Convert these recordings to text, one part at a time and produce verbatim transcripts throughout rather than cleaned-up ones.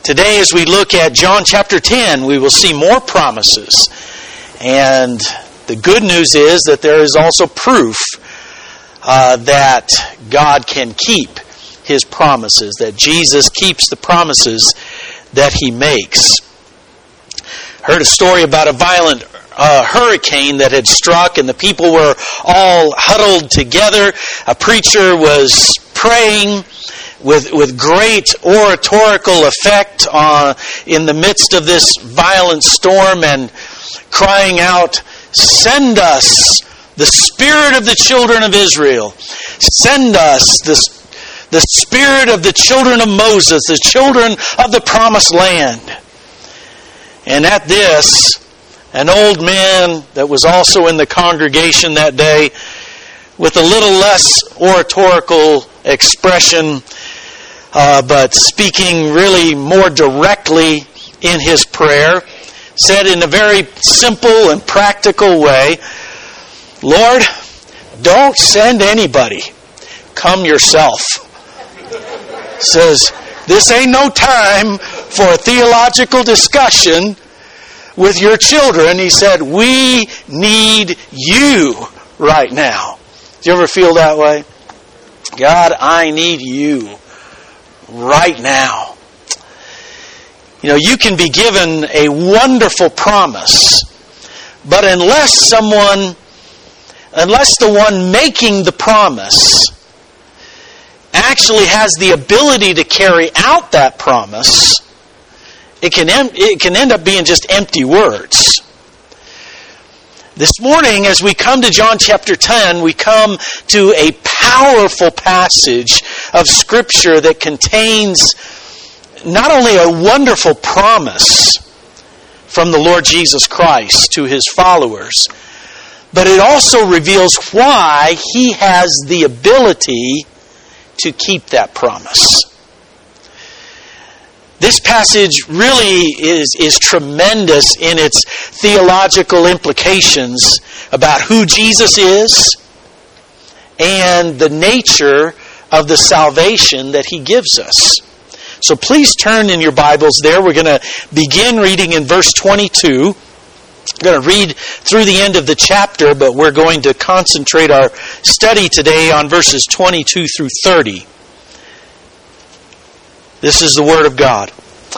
Today, as we look at John chapter ten, we will see more promises. And the good news is that there is also proof uh, that God can keep His promises, that Jesus keeps the promises that He makes. I heard a story about a violent uh, hurricane that had struck, and the people were all huddled together. A preacher was praying with with great oratorical effect uh, in the midst of this violent storm and crying out, "Send us the spirit of the children of Israel. Send us the, the spirit of the children of Moses, the children of the promised land." And at this, an old man that was also in the congregation that day, with a little less oratorical expression, uh, but speaking really more directly in his prayer, said in a very simple and practical way, "Lord, don't send anybody. Come yourself." Says, this ain't no time for a theological discussion with your children. He said, we need you right now. Do you ever feel that way? God, I need you right now. You know, you can be given a wonderful promise, but unless someone, unless the one making the promise actually has the ability to carry out that promise, it can it can end up being just empty words. This morning, as we come to John chapter ten, we come to a powerful passage of Scripture that contains not only a wonderful promise from the Lord Jesus Christ to His followers, but it also reveals why He has the ability to keep that promise. This passage really is, is tremendous in its theological implications about who Jesus is and the nature of the salvation that He gives us. So please turn in your Bibles there. We're going to begin reading in verse twenty-two. I'm going to read through the end of the chapter, but we're going to concentrate our study today on verses twenty-two through thirty. This is the Word of God.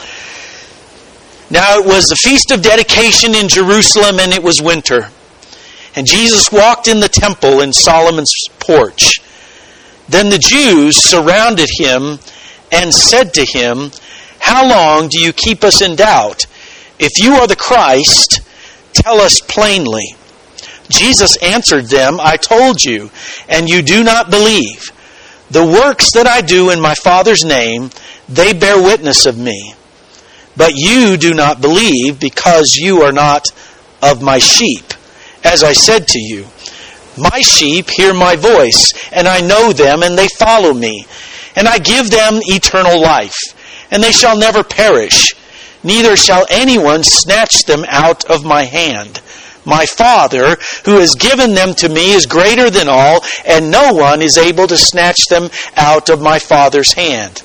Now it was the feast of dedication in Jerusalem, and it was winter. And Jesus walked in the temple in Solomon's porch. Then the Jews surrounded Him and said to Him, "How long do you keep us in doubt? If you are the Christ, tell us plainly." Jesus answered them, "I told you, and you do not believe. The works that I do in my Father's name, they bear witness of me. But you do not believe because you are not of my sheep. As I said to you, my sheep hear my voice, and I know them, and they follow me. And I give them eternal life, and they shall never perish, neither shall anyone snatch them out of my hand. My Father, who has given them to me, is greater than all, and no one is able to snatch them out of my Father's hand.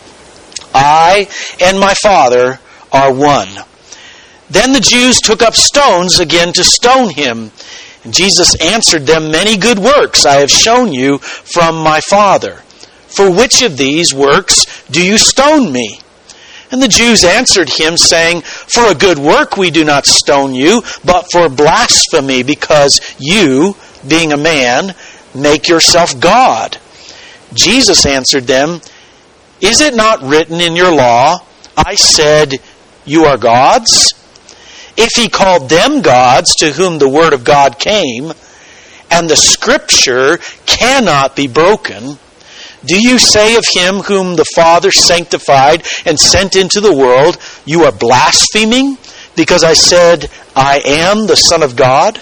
I and my Father are one." Then the Jews took up stones again to stone Him. And Jesus answered them, "Many good works I have shown you from my Father. For which of these works do you stone me?" And the Jews answered Him, saying, "For a good work we do not stone you, but for blasphemy, because you, being a man, make yourself God." Jesus answered them, "Is it not written in your law, I said, you are gods? If He called them gods to whom the word of God came, and the Scripture cannot be broken, do you say of Him whom the Father sanctified and sent into the world, you are blaspheming, because I said, I am the Son of God?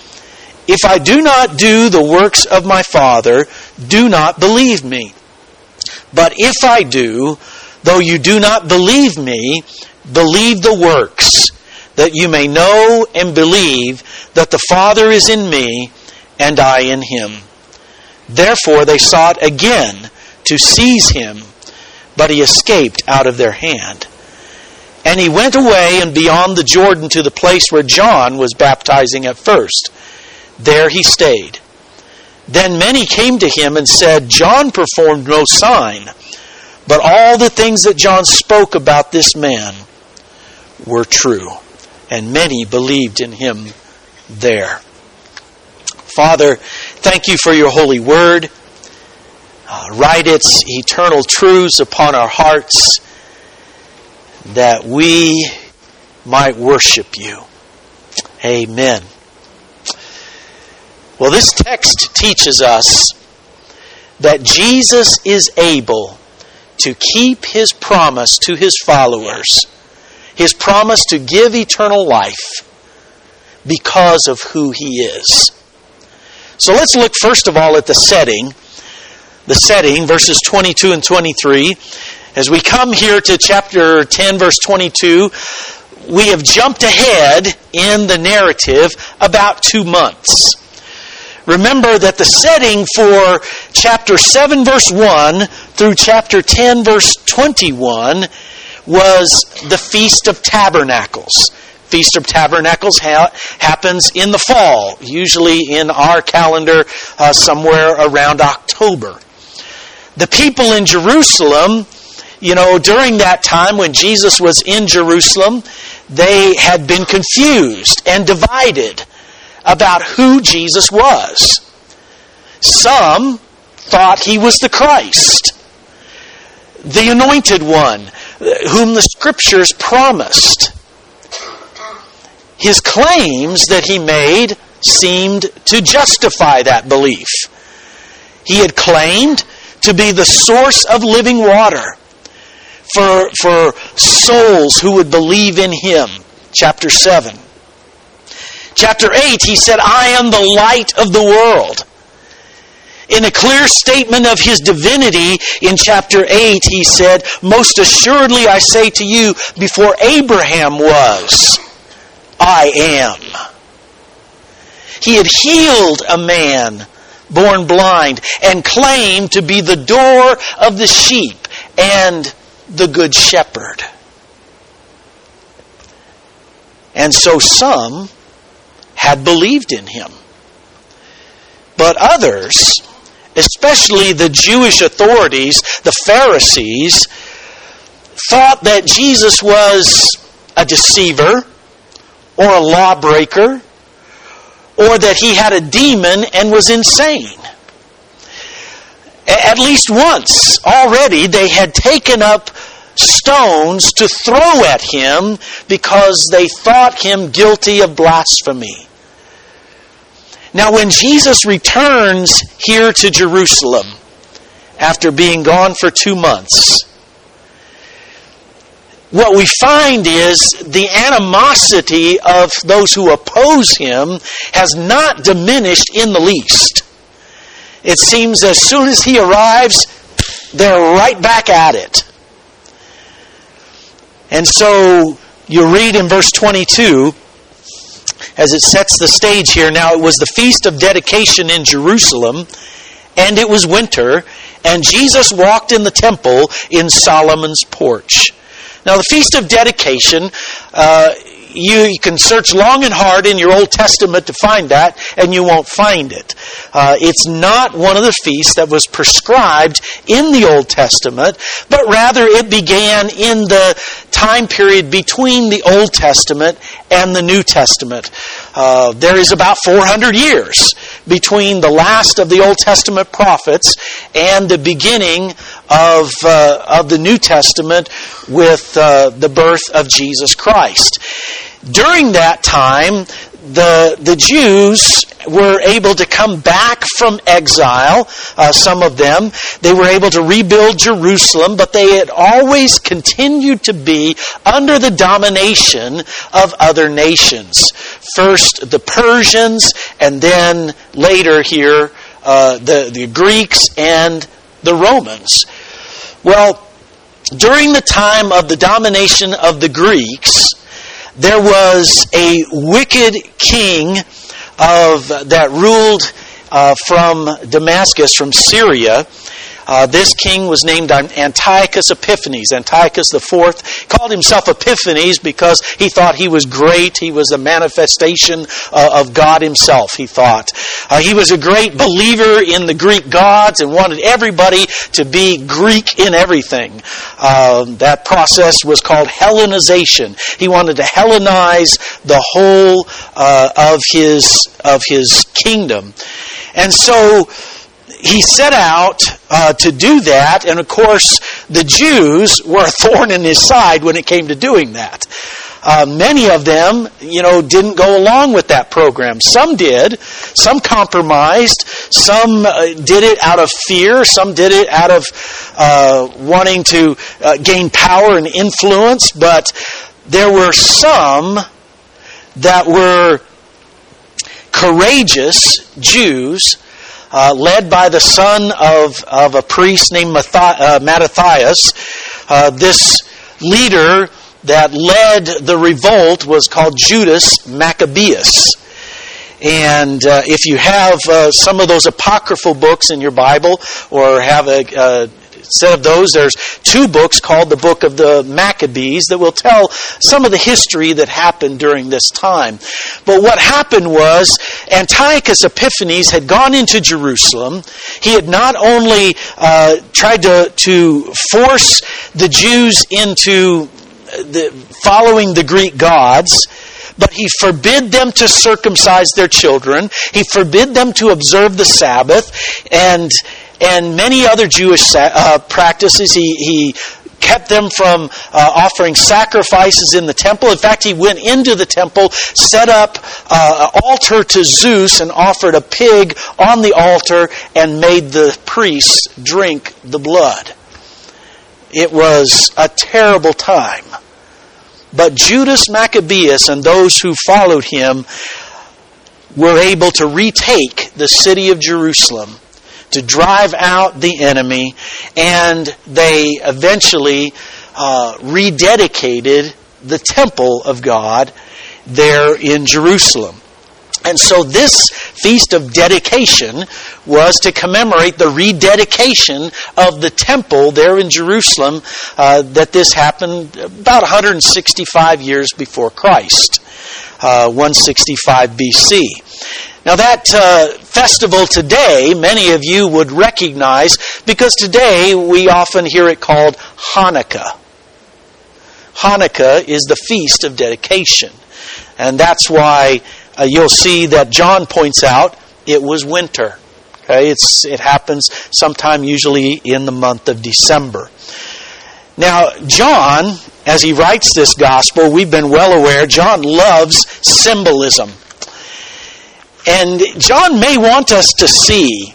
If I do not do the works of my Father, do not believe me. But if I do, though you do not believe me, believe the works, that you may know and believe that the Father is in me, and I in Him." Therefore they sought again to seize Him, but He escaped out of their hand. And he went away and beyond the Jordan to the place where John was baptizing at first. There he stayed. Then many came to him and said, John performed no sign, but all the things that John spoke about this man were true. And many believed in him there. Father, thank you for your holy word. Uh, write its eternal truths upon our hearts, that we might worship you. Amen. Well, this text teaches us that Jesus is able to keep his promise to his followers, his promise to give eternal life, because of who he is. So let's look first of all at the setting. The setting, verses twenty-two and twenty-three. As we come here to chapter ten, verse twenty-two, we have jumped ahead in the narrative about two months. Remember that the setting for chapter seven, verse one through chapter ten, verse twenty-one was the Feast of Tabernacles. Feast of Tabernacles ha- happens in the fall, usually in our calendar uh, somewhere around October. The people in Jerusalem, you know, during that time when Jesus was in Jerusalem, they had been confused and divided about who Jesus was. Some thought he was the Christ, the anointed one, whom the Scriptures promised. His claims that he made seemed to justify that belief. He had claimed to be the source of living water for, for souls who would believe in him. Chapter seven. Chapter eight, he said, I am the light of the world. In a clear statement of his divinity in chapter eight, he said, most assuredly I say to you, before Abraham was, I am. He had healed a man born blind and claimed to be the door of the sheep and the good shepherd. And so some had believed in him. But others, especially the Jewish authorities, the Pharisees, thought that Jesus was a deceiver or a lawbreaker, or that he had a demon and was insane. At least once already they had taken up stones to throw at him because they thought him guilty of blasphemy. Now when Jesus returns here to Jerusalem after being gone for two months, what we find is the animosity of those who oppose him has not diminished in the least. It seems as soon as he arrives, they're right back at it. And so you read in verse twenty-two, as it sets the stage here, now it was the Feast of Dedication in Jerusalem, and it was winter, and Jesus walked in the temple in Solomon's porch. Now, the Feast of Dedication, uh, you, you can search long and hard in your Old Testament to find that, and you won't find it. Uh, it's not one of the feasts that was prescribed in the Old Testament, but rather it began in the time period between the Old Testament and the New Testament. Uh, there is about four hundred years between the last of the Old Testament prophets and the beginning of uh, of the New Testament with uh, the birth of Jesus Christ. During that time, the the Jews were able to come back from exile, uh, some of them. They were able to rebuild Jerusalem, but they had always continued to be under the domination of other nations. First the Persians, and then later here uh, the, the Greeks and the Romans. Well, during the time of the domination of the Greeks, there was a wicked king of that ruled uh, from Damascus, from Syria. Uh, this king was named Antiochus Epiphanes. Antiochus the Fourth called himself Epiphanes because he thought he was great. He was a manifestation uh, of God himself, he thought. Uh, he was a great believer in the Greek gods and wanted everybody to be Greek in everything. Uh, that process was called Hellenization. He wanted to Hellenize the whole uh, of his of his kingdom. And so he set out uh, to do that, and of course the Jews were a thorn in his side when it came to doing that. Uh, many of them, you know, didn't go along with that program. Some did. Some compromised. Some uh, did it out of fear. Some did it out of uh, wanting to uh, gain power and influence. But there were some that were courageous Jews, uh, led by the son of, of a priest named Mattathias. Uh, this leader that led the revolt was called Judas Maccabeus. And uh, if you have uh, some of those apocryphal books in your Bible, or have a uh, set of those, there's two books called the Book of the Maccabees that will tell some of the history that happened during this time. But what happened was Antiochus Epiphanes had gone into Jerusalem. He had not only uh, tried to, to force the Jews into The, following the Greek gods, but he forbid them to circumcise their children. He forbid them to observe the Sabbath, and and many other Jewish uh, practices. He he kept them from uh, offering sacrifices in the temple. In fact, he went into the temple, set up uh, an altar to Zeus, and offered a pig on the altar, and made the priests drink the blood. It was a terrible time. But Judas Maccabeus and those who followed him were able to retake the city of Jerusalem, to drive out the enemy, and they eventually uh, rededicated the temple of God there in Jerusalem. And so this Feast of Dedication was to commemorate the rededication of the temple there in Jerusalem, uh, that this happened about one hundred sixty-five years before Christ, uh, one sixty-five B C. Now that uh, festival today, many of you would recognize, because today we often hear it called Hanukkah. Hanukkah is the Feast of Dedication. And that's why Uh, you'll see that John points out it was winter. Okay, it's it happens sometime usually in the month of December. Now, John, as he writes this gospel, we've been well aware, John loves symbolism. And John may want us to see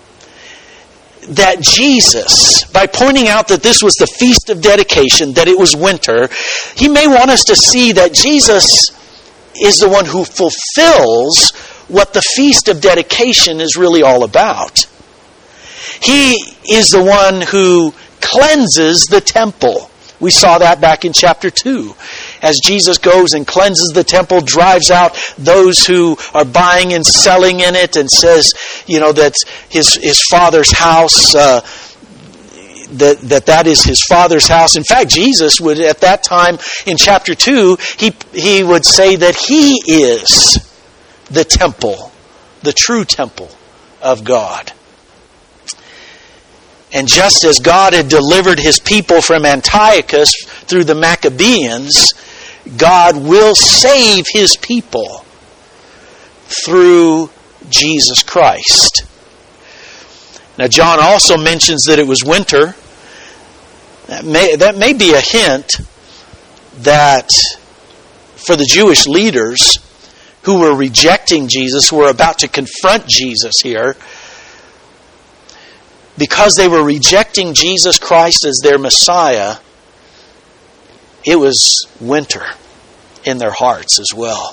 that Jesus, by pointing out that this was the Feast of Dedication, that it was winter, he may want us to see that Jesus is the one who fulfills what the Feast of Dedication is really all about. He is the one who cleanses the temple. We saw that back in chapter two. As Jesus goes and cleanses the temple, drives out those who are buying and selling in it, and says, you know, that his, his Father's house... Uh, That, that that is his Father's house. In fact, Jesus would, at that time in chapter two, he he would say that he is the temple, the true temple of God. And just as God had delivered his people from Antiochus through the Maccabeans, God will save his people through Jesus Christ. Now, John also mentions that it was winter. That may, that may be a hint that for the Jewish leaders who were rejecting Jesus, who were about to confront Jesus here, because they were rejecting Jesus Christ as their Messiah, it was winter in their hearts as well.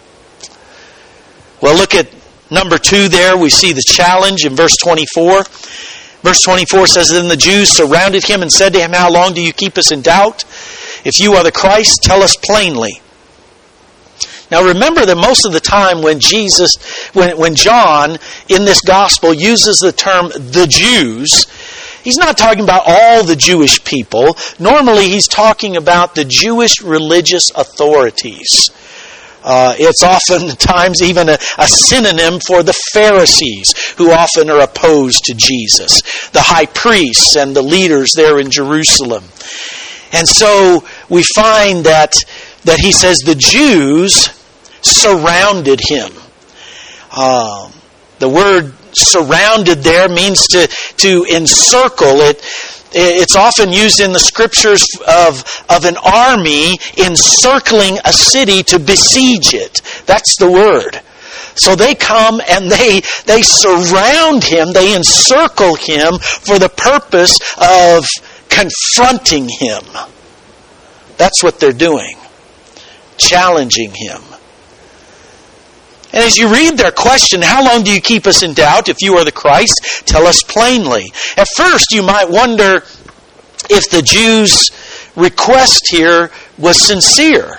Well, look at number two there. We see the challenge in verse twenty-four. Verse twenty-four says, "Then the Jews surrounded him and said to him, 'How long do you keep us in doubt? If you are the Christ, tell us plainly.'" Now remember that most of the time when Jesus, when, when John in this gospel uses the term "the Jews," he's not talking about all the Jewish people. Normally he's talking about the Jewish religious authorities. Uh, it's oftentimes even a, a synonym for the Pharisees, who often are opposed to Jesus, the high priests and the leaders there in Jerusalem. And so we find that, that he says the Jews surrounded him. Um, the word surrounded there means to, to encircle it. It's often used in the scriptures of, of an army encircling a city to besiege it. That's the word. So they come and they, they surround him, they encircle him for the purpose of confronting him. That's what they're doing. Challenging him. And as you read their question, how long do you keep us in doubt? If you are the Christ, tell us plainly. At first, you might wonder if the Jews' request here was sincere.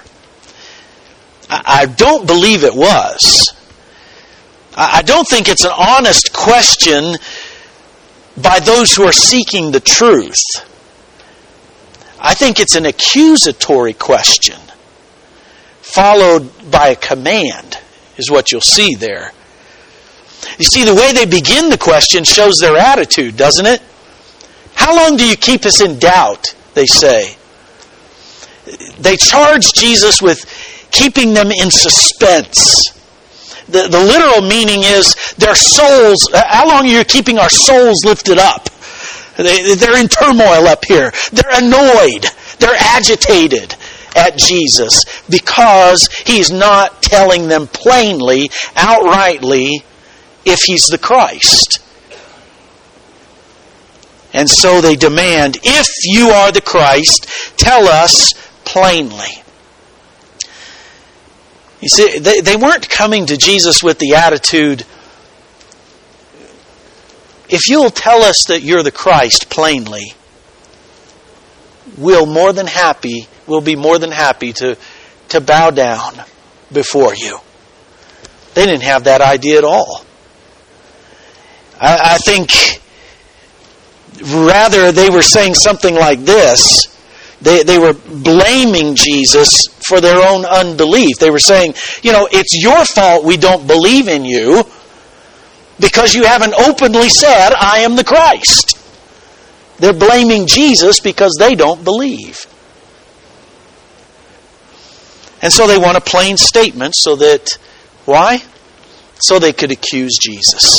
I don't believe it was. I don't think it's an honest question by those who are seeking the truth. I think it's an accusatory question, followed by a command, is what you'll see there. You see, the way they begin the question shows their attitude, doesn't it? How long do you keep us in doubt, they say. They charge Jesus with keeping them in suspense. The, the literal meaning is their souls, how long are you keeping our souls lifted up? They, they're in turmoil up here. They're annoyed. They're agitated at Jesus because he's not telling them plainly, outrightly, if he's the Christ. And so they demand, if you are the Christ, tell us plainly. You see, they, they weren't coming to Jesus with the attitude, if you'll tell us that you're the Christ plainly, we'll more than happy, we'll be more than happy to, to bow down before you. They didn't have that idea at all. I, I think rather they were saying something like this. They, they were blaming Jesus for their own unbelief. They were saying, you know, it's your fault we don't believe in you because you haven't openly said, I am the Christ. They're blaming Jesus because they don't believe. And so they want a plain statement so that, why? So they could accuse Jesus.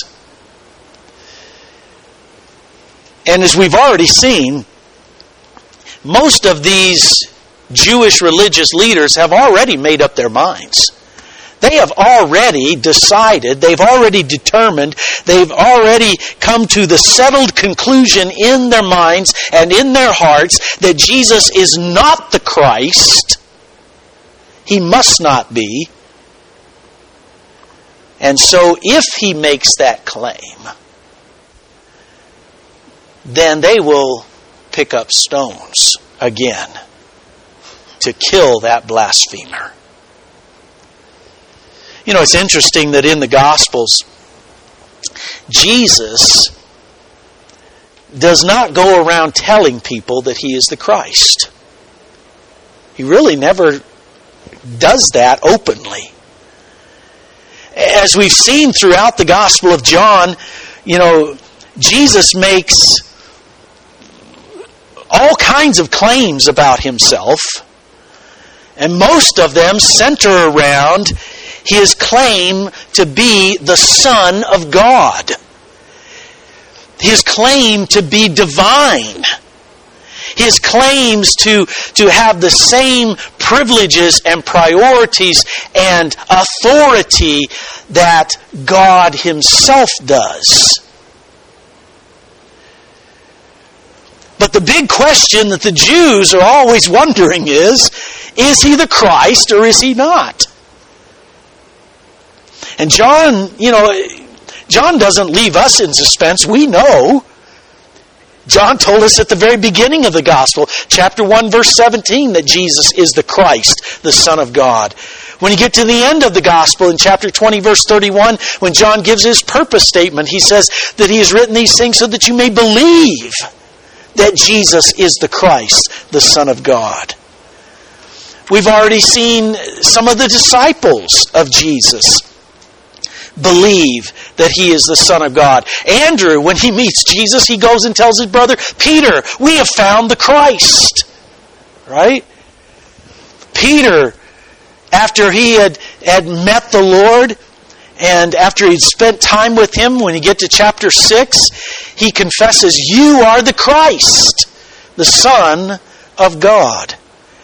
And as we've already seen, most of these Jewish religious leaders have already made up their minds. They have already decided, they've already determined, they've already come to the settled conclusion in their minds and in their hearts that Jesus is not the Christ. He must not be. And so if he makes that claim, then they will pick up stones again to kill that blasphemer. You know, it's interesting that in the Gospels, Jesus does not go around telling people that he is the Christ. He really never does that openly. As we've seen throughout the Gospel of John, you know, Jesus makes all kinds of claims about himself, and most of them center around his claim to be the Son of God. His claim to be divine. His claims to, to have the same privileges and priorities and authority that God himself does. But the big question that the Jews are always wondering is, is he the Christ or is he not? And John, you know, John doesn't leave us in suspense. We know. John told us at the very beginning of the gospel, chapter one, verse seventeen, that Jesus is the Christ, the Son of God. When you get to the end of the gospel in chapter twenty, verse thirty-one, when John gives his purpose statement, he says that he has written these things so that you may believe that Jesus is the Christ, the Son of God. We've already seen some of the disciples of Jesus believe that he is the Son of God. Andrew, when he meets Jesus, he goes and tells his brother, Peter, we have found the Christ. Right? Peter, after he had, had met the Lord, and after he'd spent time with him, when you get to chapter six, he confesses, you are the Christ, the Son of God.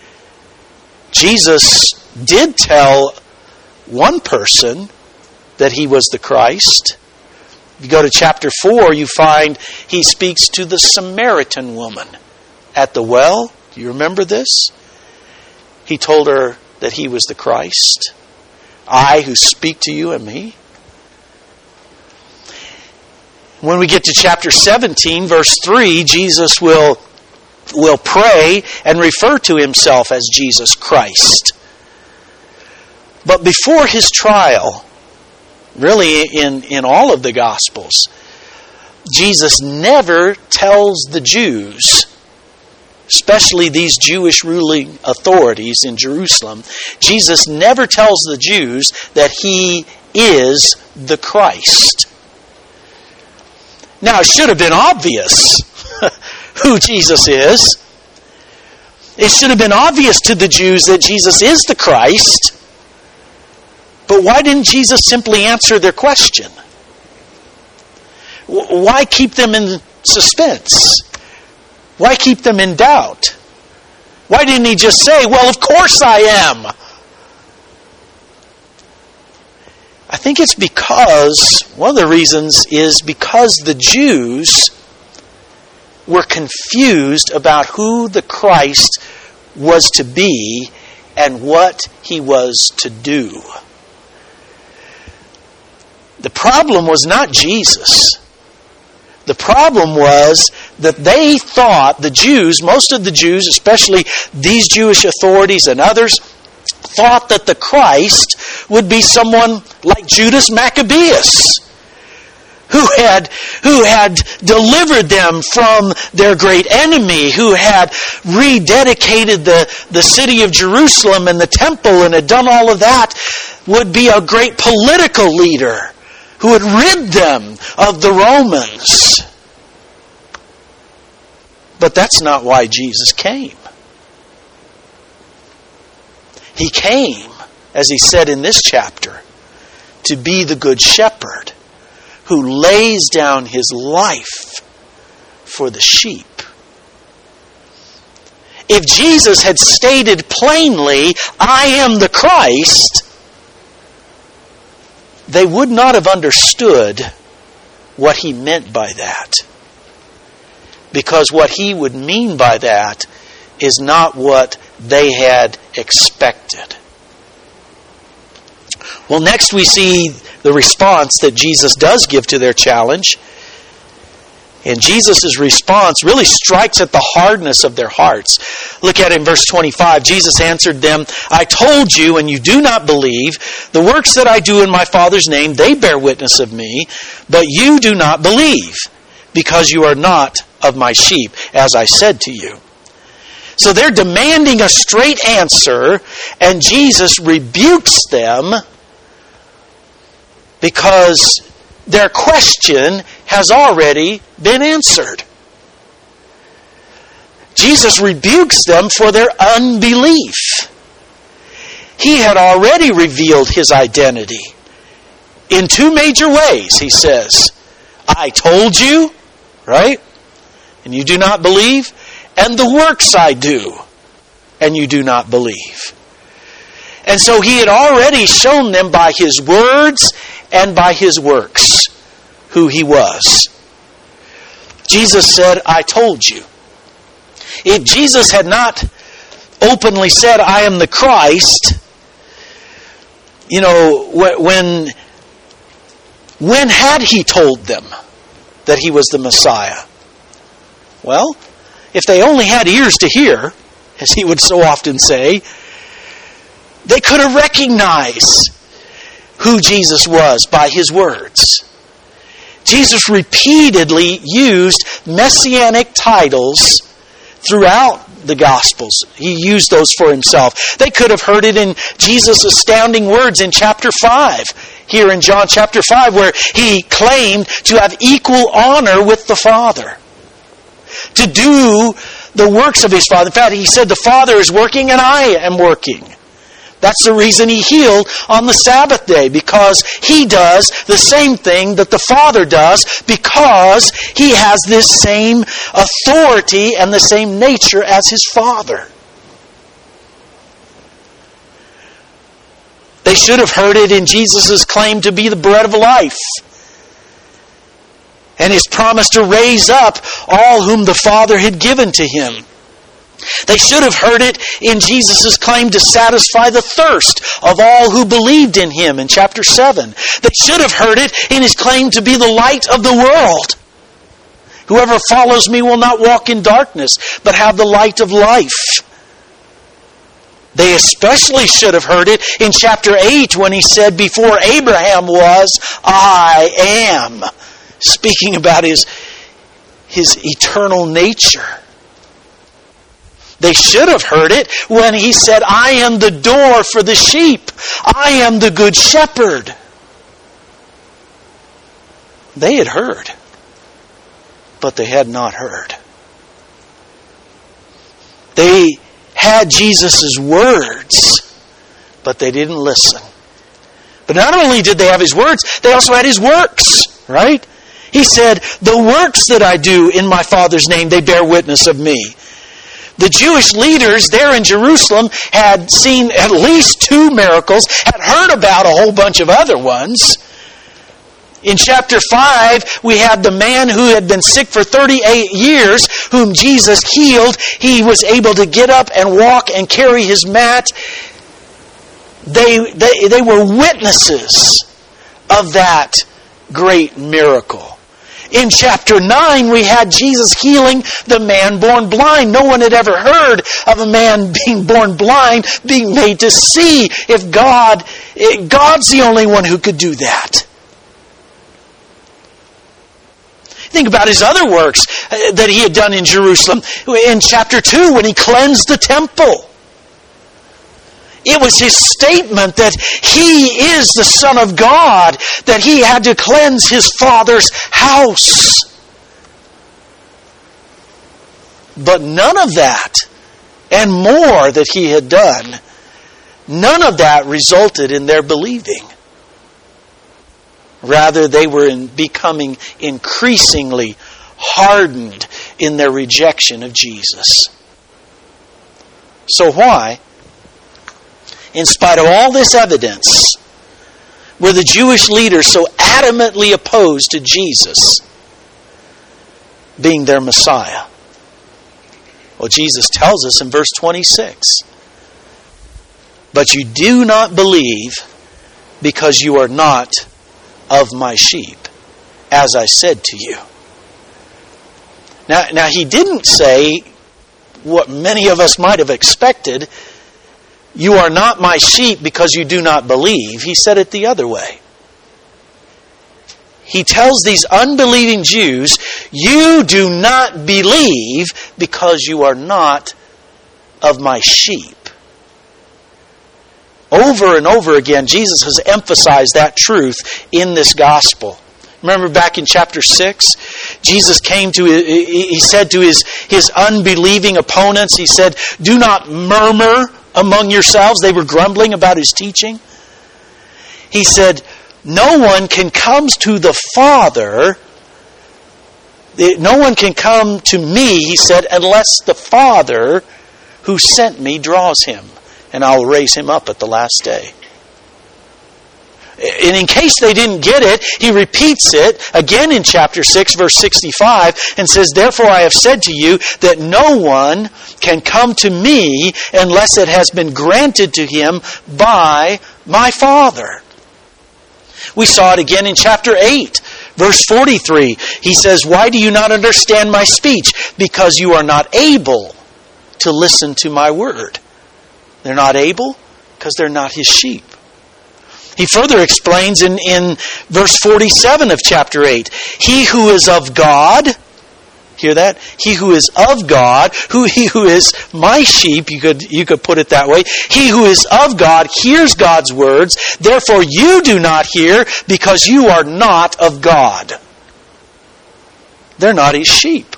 Jesus did tell one person that he was the Christ. If you go to chapter four, you find he speaks to the Samaritan woman at the well. Do you remember this? He told her that he was the Christ. I who speak to you am he. When we get to chapter seventeen, verse three, Jesus will, will pray and refer to himself as Jesus Christ. But before his trial, really in, in all of the Gospels, Jesus never tells the Jews, especially these Jewish ruling authorities in Jerusalem, Jesus never tells the Jews that he is the Christ. Now, it should have been obvious who Jesus is. It should have been obvious to the Jews that Jesus is the Christ. But why didn't Jesus simply answer their question? Why keep them in suspense? Why keep them in doubt? Why didn't he just say, well, of course I am? I think it's because, one of the reasons is because the Jews were confused about who the Christ was to be and what he was to do. The problem was not Jesus. The problem was that they thought, the Jews, most of the Jews, especially these Jewish authorities and others, thought that the Christ would be someone like Judas Maccabeus, who had, who had delivered them from their great enemy, who had rededicated the, the city of Jerusalem and the temple and had done all of that, would be a great political leader who would rid them of the Romans. But that's not why Jesus came. He came, as he said in this chapter, to be the good shepherd who lays down his life for the sheep. If Jesus had stated plainly, I am the Christ, they would not have understood what he meant by that. Because what he would mean by that is not what they had expected. Well, next we see the response that Jesus does give to their challenge. And Jesus' response really strikes at the hardness of their hearts. Look at it in verse twenty-five. Jesus answered them, I told you, and you do not believe. The works that I do in my Father's name, they bear witness of me. But you do not believe, because you are not of my sheep, as I said to you. So they're demanding a straight answer, and Jesus rebukes them because their question has already been answered. Jesus rebukes them for their unbelief. He had already revealed his identity in two major ways, he says. I told you, right? And you do not believe. And the works I do, and you do not believe. And so he had already shown them by his words and by his works who he was. Jesus said, I told you. If Jesus had not openly said, I am the Christ, you know, when, when had he told them that he was the Messiah? Well, if they only had ears to hear, as he would so often say, They could have recognized who Jesus was by his words. Jesus repeatedly used messianic titles throughout the Gospels. He used those for himself. They could have heard it in Jesus' astounding words in chapter five, here in John chapter five, where he claimed to have equal honor with the Father, to do the works of his Father. In fact, he said, the Father is working and I am working. That's the reason he healed on the Sabbath day, because he does the same thing that the Father does, because he has this same authority and the same nature as his Father. They should have heard it in Jesus' claim to be the bread of life, and his promise to raise up all whom the Father had given to him. They should have heard it in Jesus' claim to satisfy the thirst of all who believed in him in chapter seven. They should have heard it in his claim to be the light of the world. Whoever follows me will not walk in darkness, but have the light of life. They especially should have heard it in chapter eight when he said, before Abraham was, I am. Speaking about his, his eternal nature. They should have heard it when he said, I am the door for the sheep. I am the good shepherd. They had heard, but they had not heard. They had Jesus' words, but they didn't listen. But not only did they have his words, they also had his works, right? He said, the works that I do in my Father's name, they bear witness of me. The Jewish leaders there in Jerusalem had seen at least two miracles, had heard about a whole bunch of other ones. In chapter five, we had the man who had been sick for thirty-eight years, whom Jesus healed. He was able to get up and walk and carry his mat. They, they, they were witnesses of that great miracle. In chapter nine, we had Jesus healing the man born blind. No one had ever heard of a man being born blind, being made to see. If God, God's the only one who could do that. Think about his other works that he had done in Jerusalem. In chapter two, when he cleansed the temple. It was his statement that he is the Son of God, that he had to cleanse his Father's house. But none of that, and more that he had done, none of that resulted in their believing. Rather, they were in becoming increasingly hardened in their rejection of Jesus. So why, in spite of all this evidence, were the Jewish leaders so adamantly opposed to Jesus being their Messiah? Well, Jesus tells us in verse twenty-six, but you do not believe because you are not of my sheep, as I said to you. Now, now he didn't say what many of us might have expected, you are not my sheep because you do not believe. He said it the other way. He tells these unbelieving Jews, you do not believe because you are not of my sheep. Over and over again, Jesus has emphasized that truth in this gospel. Remember back in chapter six, Jesus came to, he said to his, his unbelieving opponents, he said, do not murmur among yourselves. They were grumbling about his teaching. He said, no one can come to the Father, no one can come to me, he said, unless the Father who sent me draws him, and I will raise him up at the last day. And in case they didn't get it, he repeats it again in chapter six, verse sixty-five, and says, therefore I have said to you that no one can come to me unless it has been granted to him by my Father. We saw it again in chapter eight, verse forty-three. He says, why do you not understand my speech? Because you are not able to listen to my word. They're not able Because they're not his sheep. He further explains in, in verse forty-seven of chapter eight, he who is of God, hear that? He who is of God, who he who is my sheep, you could you could put it that way. He who is of God hears God's words, therefore you do not hear because you are not of God. They're not his sheep.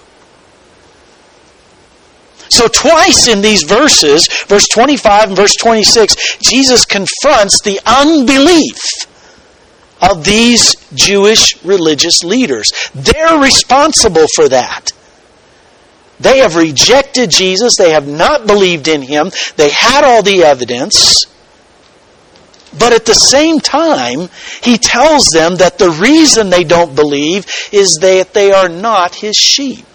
So twice in these verses, verse twenty-five and verse twenty-six, Jesus confronts the unbelief of these Jewish religious leaders. They're responsible for that. They have rejected Jesus. They have not believed in him. They had all the evidence. But at the same time, he tells them that the reason they don't believe is that they are not his sheep.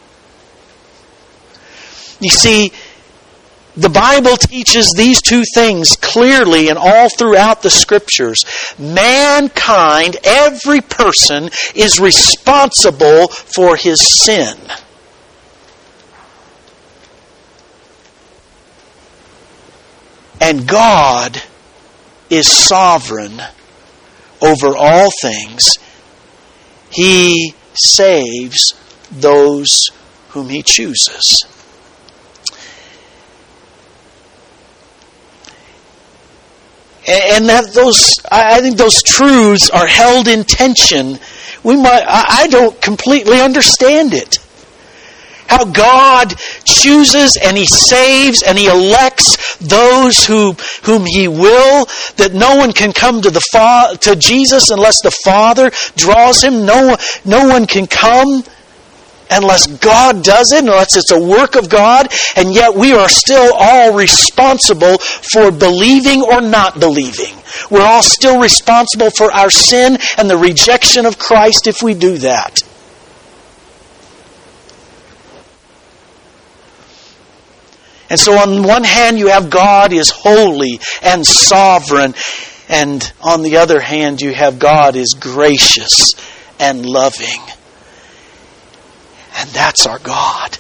You see, the Bible teaches these two things clearly and all throughout the Scriptures. Mankind, every person, is responsible for his sin. And God is sovereign over all things. He saves those whom he chooses. And that those, I think those truths are held in tension. We might, I don't completely understand it. How God chooses and he saves and he elects those who, whom he will, that no one can come to the fa- to Jesus unless the Father draws him. No, no one can come unless God does it, unless it's a work of God, and yet we are still all responsible for believing or not believing. We're all still responsible for our sin and the rejection of Christ if we do that. And so on one hand you have God is holy and sovereign, and on the other hand you have God is gracious and loving. And that's our God.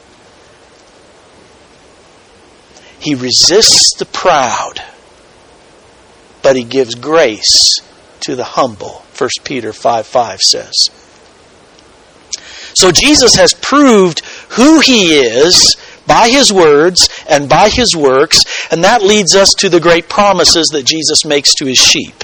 He resists the proud, but he gives grace to the humble. First Peter five five says. So Jesus has proved who he is by his words and by his works, and that leads us to the great promises that Jesus makes to his sheep.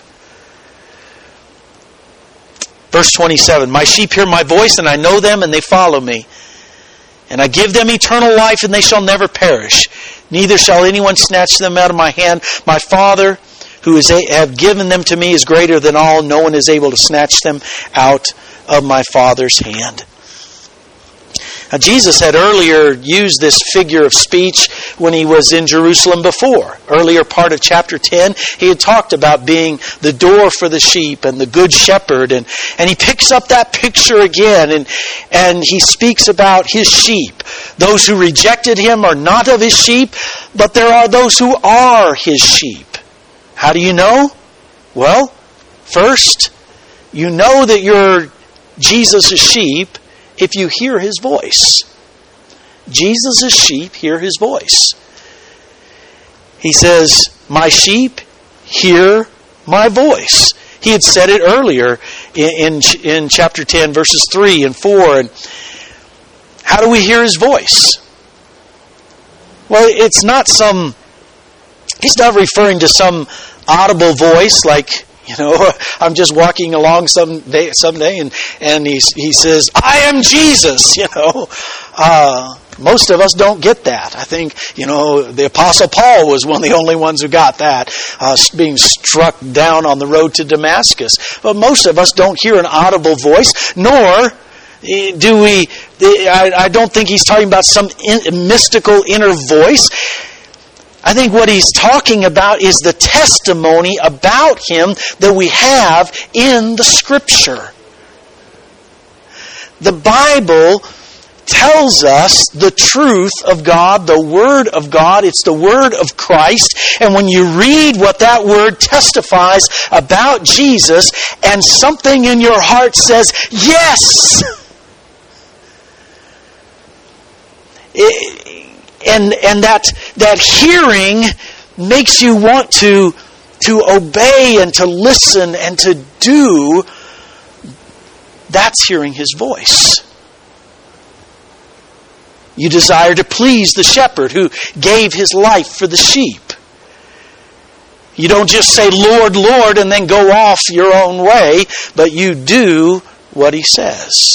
Verse twenty-seven, my sheep hear my voice, and I know them, and they follow me. And I give them eternal life, and they shall never perish. Neither shall anyone snatch them out of my hand. My Father, who is a, have given them to me, is greater than all. No one is able to snatch them out of my Father's hand. Now, Jesus had earlier used this figure of speech when he was in Jerusalem before. Earlier part of chapter ten, he had talked about being the door for the sheep and the good shepherd. And, and he picks up that picture again, and, and he speaks about his sheep. Those who rejected him are not of his sheep, but there are those who are his sheep. How do you know? Well, first, you know that you're Jesus' sheep if you hear his voice. Jesus' sheep hear his voice. He says, my sheep hear my voice. He had said it earlier in, in, in chapter ten, verses three and four. And how do we hear his voice? Well, it's not some, he's not referring to some audible voice like, you know, I'm just walking along some day, someday, and and he he says, "I am Jesus." You know, uh, most of us don't get that. I think, you know, the Apostle Paul was one of the only ones who got that, uh, being struck down on the road to Damascus. But most of us don't hear an audible voice, nor do we. I, I don't think he's talking about some in, mystical inner voice. I think what he's talking about is the testimony about him that we have in the Scripture. The Bible tells us the truth of God, the Word of God. It's the Word of Christ. And when you read what that Word testifies about Jesus, and something in your heart says, yes! It, And and that that hearing makes you want to, to obey and to listen and to do, that's hearing His voice. You desire to please the shepherd who gave his life for the sheep. You don't just say, Lord, Lord, and then go off your own way, but you do what He says.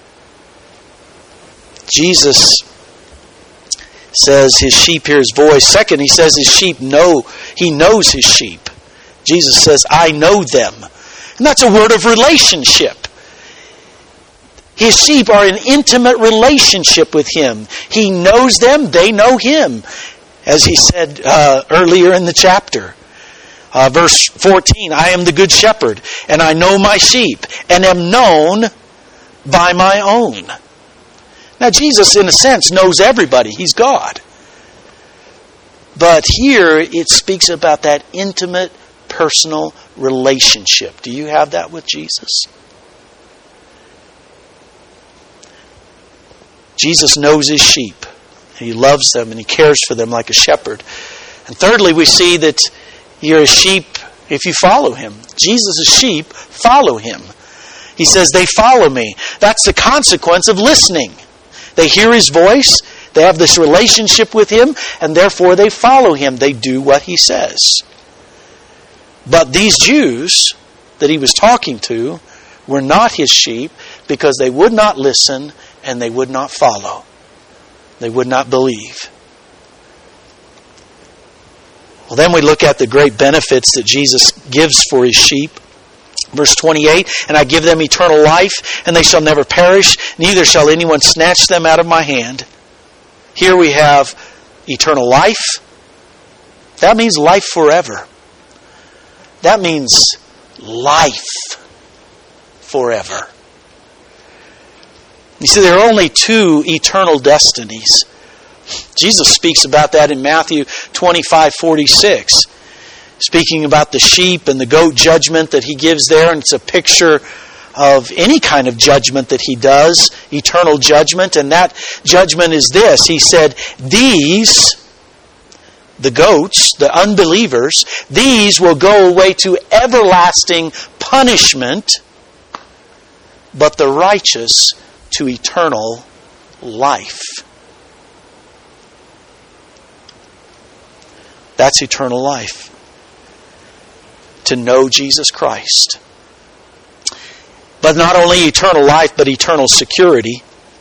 Jesus says His sheep hear His voice. Second, He says His sheep know, He knows His sheep. Jesus says, I know them. And that's a word of relationship. His sheep are in intimate relationship with Him. He knows them, they know Him. As He said uh, earlier in the chapter. Uh, verse fourteen, I am the good shepherd, and I know my sheep, and am known by my own. Now Jesus, in a sense, knows everybody. He's God. But here it speaks about that intimate, personal relationship. Do you have that with Jesus? Jesus knows His sheep. He loves them and He cares for them like a shepherd. And thirdly, we see that you're a sheep if you follow Him. Jesus' sheep follow Him. He says, they follow me. That's the consequence of listening. They hear His voice, they have this relationship with Him, and therefore they follow Him. They do what He says. But these Jews that He was talking to were not His sheep because they would not listen and they would not follow. They would not believe. Well, then we look at the great benefits that Jesus gives for His sheep. Verse twenty-eight, and I give them eternal life, and they shall never perish, neither shall anyone snatch them out of my hand. Here we have eternal life. That means life forever. That means life forever. You see, there are only two eternal destinies. Jesus speaks about that in Matthew twenty-five forty-six. Speaking about the sheep and the goat judgment that He gives there. And it's a picture of any kind of judgment that He does. Eternal judgment. And that judgment is this. He said, these, the goats, the unbelievers, these will go away to everlasting punishment, but the righteous to eternal life. That's eternal life. To know Jesus Christ. But not only eternal life, but eternal security.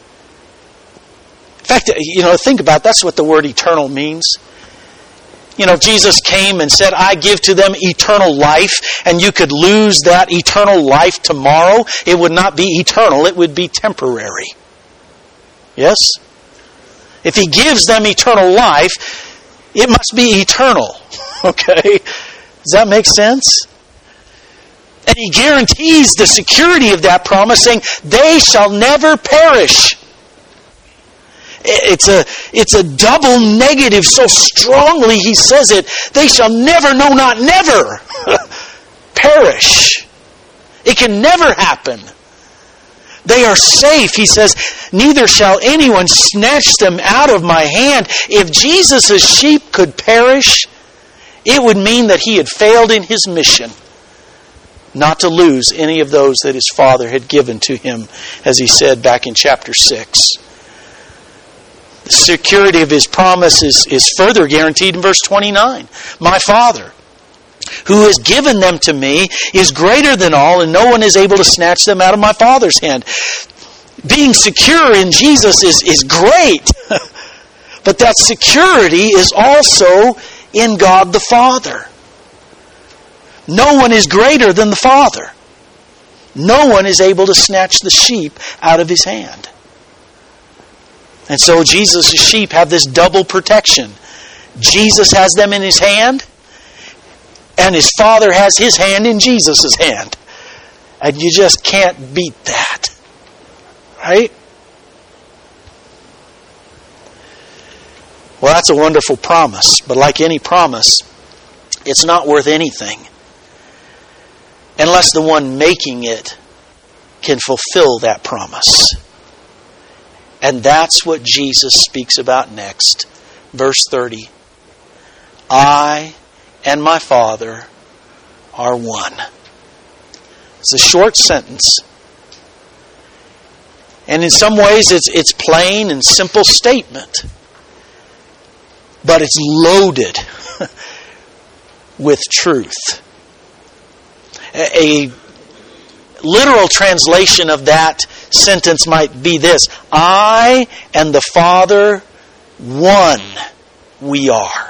In fact, you know, think about it, that's what the word eternal means. You know, Jesus came and said, I give to them eternal life, and you could lose that eternal life tomorrow. It would not be eternal, it would be temporary. Yes? If He gives them eternal life, it must be eternal. Okay? Does that make sense? And He guarantees the security of that promise, saying, they shall never perish. It's a, it's a double negative so strongly He says it. They shall never, no not never, perish. It can never happen. They are safe. He says, neither shall anyone snatch them out of my hand. If Jesus' sheep could perish, it would mean that He had failed in His mission not to lose any of those that His Father had given to Him, as He said back in chapter six. The security of His promise is, is further guaranteed in verse twenty-nine. My Father, who has given them to me, is greater than all, and no one is able to snatch them out of my Father's hand. Being secure in Jesus is, is great. But that security is also in God the Father. No one is greater than the Father. No one is able to snatch the sheep out of His hand. And so Jesus' sheep have this double protection. Jesus has them in His hand, and His Father has His hand in Jesus' hand. And you just can't beat that. Right? Well, that's a wonderful promise. But like any promise, it's not worth anything unless the one making it can fulfill that promise. And that's what Jesus speaks about next. Verse thirty. I and my Father are one. It's a short sentence. And in some ways it's it's plain and simple statement. But it's loaded with truth. A, a literal translation of that sentence might be this: I and the Father, one we are.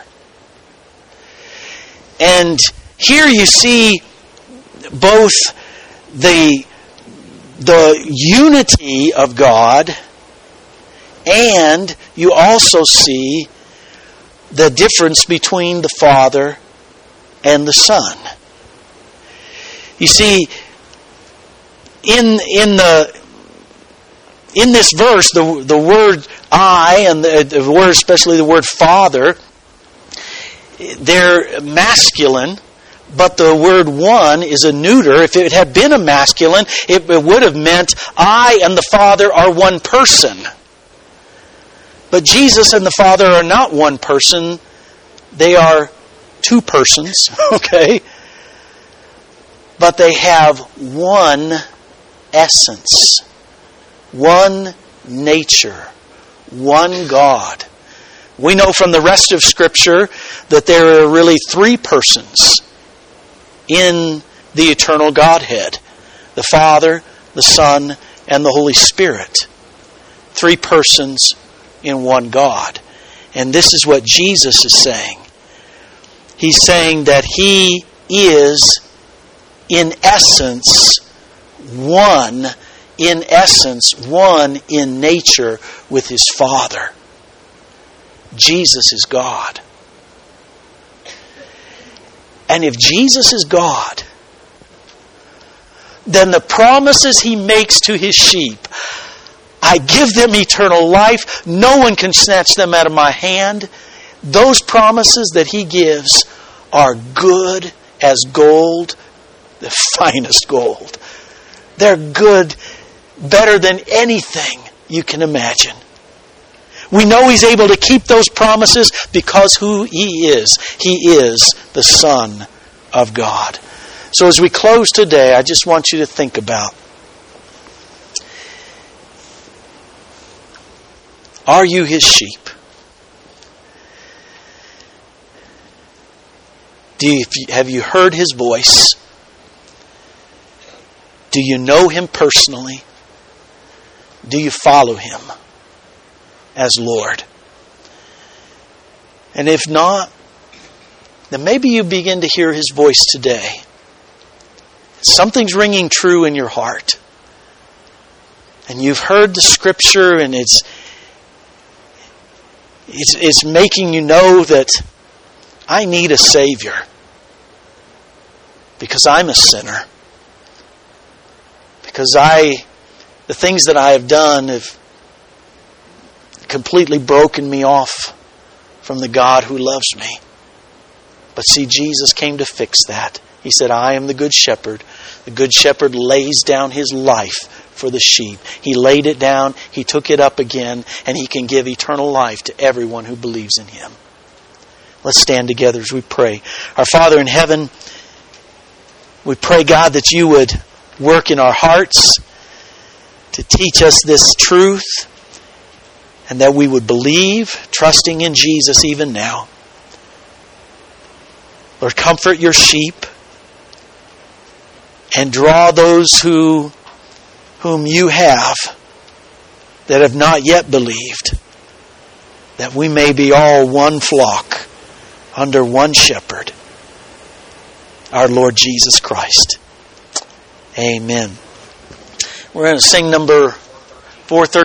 And here you see both the, the unity of God, and you also see the difference between the Father and the Son. You see, in in the in this verse, the the word I and the, the word, especially the word Father, they're masculine, but the word one is a neuter. If it had been a masculine, it, it would have meant I and the Father are one person. But Jesus and the Father are not one person. They are two persons, okay? But they have one essence, one nature, one God. We know from the rest of Scripture that there are really three persons in the eternal Godhead: the Father, the Son, and the Holy Spirit. Three persons in one God. And this is what Jesus is saying. He's saying that He is, in essence, one, in essence, one in nature with His Father. Jesus is God. And if Jesus is God, then the promises He makes to His sheep, I give them eternal life, no one can snatch them out of my hand. Those promises that He gives are good as gold, the finest gold. They're good, better than anything you can imagine. We know He's able to keep those promises because who He is. He is the Son of God. So as we close today, I just want you to think about, are you His sheep? Do you, have you heard His voice? Do you know Him personally? Do you follow Him as Lord? And if not, then maybe you begin to hear His voice today. Something's ringing true in your heart. And you've heard the Scripture, and it's it's, it's making you know that I need a Savior because I'm a sinner. Because I, the things that I have done have completely broken me off from the God who loves me. But see, Jesus came to fix that. He said, I am the good shepherd. The good shepherd lays down his life for the sheep. He laid it down, He took it up again, and He can give eternal life to everyone who believes in Him. Let's stand together as we pray. Our Father in heaven, we pray, God, that You would work in our hearts to teach us this truth, and that we would believe, trusting in Jesus even now. Lord, comfort Your sheep and draw those who whom You have that have not yet believed, that we may be all one flock under one shepherd, our Lord Jesus Christ. Amen. We're going to sing number four thirty.